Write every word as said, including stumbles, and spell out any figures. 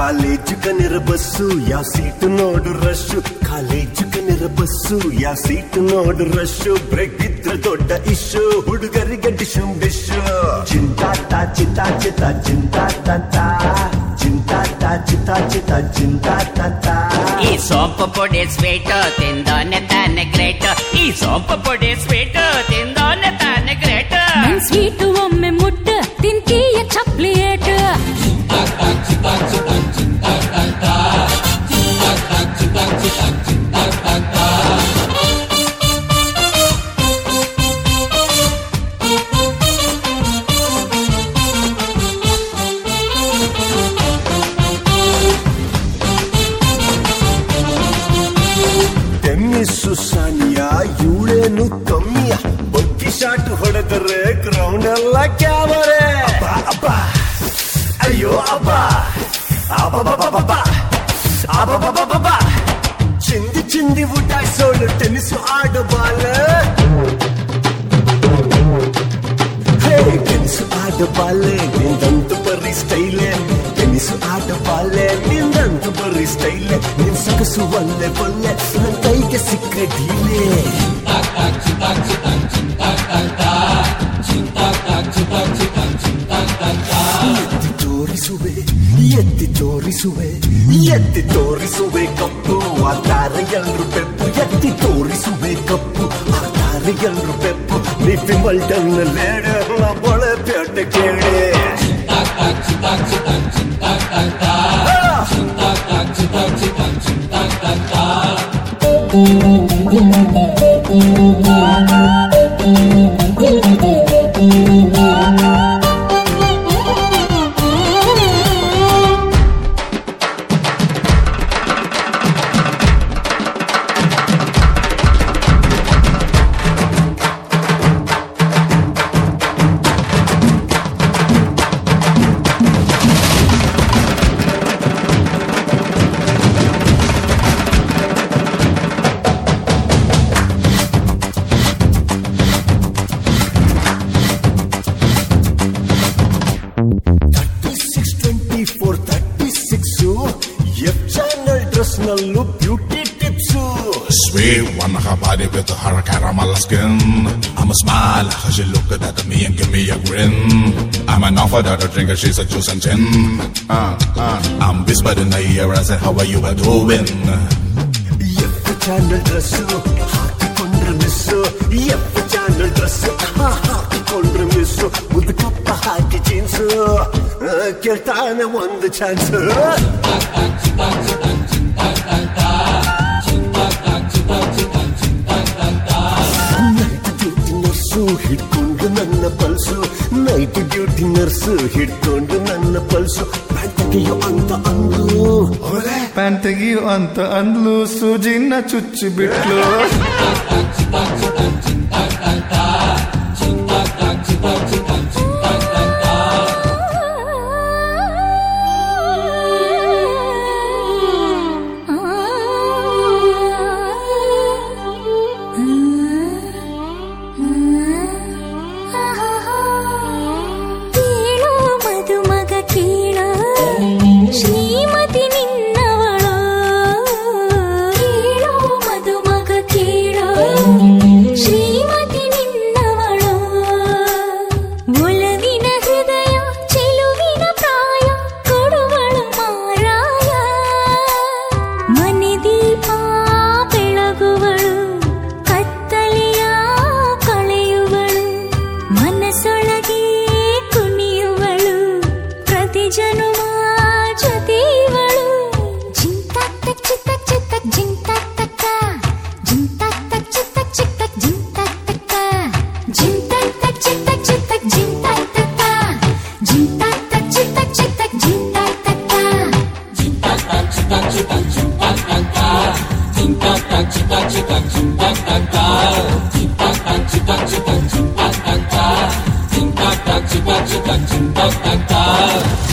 College ಕನಿರ bus ಯಾವ seat ನೋಡು ರಶ್ಶು ಕಾಲೇಜು ಕನಿರ ಬಸ್ಸು ಯಾವ ಸೀಟು ನೋಡು ರಶ್ಶು ಬ್ರೇಕ್ ಬಿದ್ರೆ ದೊಡ್ಡ ಇಶ್ಯೂ ಹುಡುಗರಿಗೆ ಡಿಶು ಡಿಶು ಚಿಂತಾಟ ಚಿತಾ ಚಿತ ಚಿಂತಾಟ ಚಿಂತಾಟ ಚಿತಾ ಚಿತ ಚಿಂತಾಟ ಈ ಸೋಂಪು ಪೊಡಿ ಸ್ವೀಟ್ ತಿಂದೋನೆ ತಾನೆ ಗ್ರೇಟ್ ಈ ಸೋಂಪು ಪೊಡಿ ಸ್ವೀಟ್ ತಿಂದೋನೆ ತಾನೆ ಗ್ರೇಟ್ ಸ್ವೀಟ್ ಒಮ್ಮೆ ಮುಟ್ಟ ತಿಂತೀಯ ಚಾಕ್ಲೇಟ್ ಟೆನ್ನಿಸ್ಸು ಸಾನಿಯಾ ಇವಳೇನು ಕಮ್ಮಿಯ ಬಗ್ಗಿ ಶಾಟ್ ಹೊಡೆದರೆ ಗ್ರೌಂಡ್ ಎಲ್ಲ ಕ್ಯಾಮರೆ ಅಬ್ಬ ಅಯ್ಯೋ ಅಬ್ಬ ಅಬ್ಬ ಅಬ್ಬ ಚಿಂದಿ ಚಿಂದಿ ಉಟಾಯಿಸೋಳು ಟೆನ್ನಿಸ್ ಆಡು ಬಾಲ ಟೆನ್ನಿಸ್ ಆಡು ಬಾಲೆ ನಿಂದಂತೂ ಬರೀ ಸ್ಟೈಲೆ ಟೆನ್ನಿಸ್ ಆಡು ಬಾಲೆ ನಿಂದಂತೂ ಬರೀ ಸ್ಟೈಲೆ ನಿನ್ ಸೊಗಸು ಒಲ್ಲೆ ಬಲ್ಲೆ ನನ್ ಕೈಗೆ ಸಿಕ್ಕ ಢೀಲೆ ಎತ್ತಿ ತೋರಿಸುವೆ ಎತ್ತಿ ತೋರಿಸುವೆ ಎತ್ತಿ ತೋರಿಸುವೆ ಕಪ್ಪು ಆತಾರೆ ಎಲ್ರು ಬೆಪ್ಪು ಎತ್ತಿ ತೋರಿಸುವೆ ಕಪ್ಪು ಆತಾರೆ ಎಲ್ರು ಬೆಪ್ಪು ನಿಪ್ಪಿ ಮಲ್ಟನ್ನ ಲೇಡೆ ಬೊಳೆ ಪೇಟೆ ಕೇಳೆ Beauty tips. Sweet one, her body with her caramel skin. I'm a smile, cause she look at me and give me a grin. I'm an offer that a drinker, she's a juice and gin. Uh, uh, I'm whispering in the ear, I said, how are you doing? Yep, channel dress, happy kondra misso. Yep, channel dress, happy kondra misso. With the cup of happy jeans, keltane one the chance. ಹಿಡ್ಕೊಂಡು ನನ್ನ pulse night duty nurse ಹಿಡ್ಕೊಂಡು ನನ್ನ pulse pant ತೆಗಿಯೋ ಅಂತ ಅಂದ್ಲು pant ತೆಗಿಯೋ ಅಂತ ಅಂದ್ಲು ಸೂಜಿನ ಚುಚ್ಚಿ ಬಿಟ್ಲು Ching-ta-ta, ching-ta-ta, ching-ta-ta, ching-ta-ta.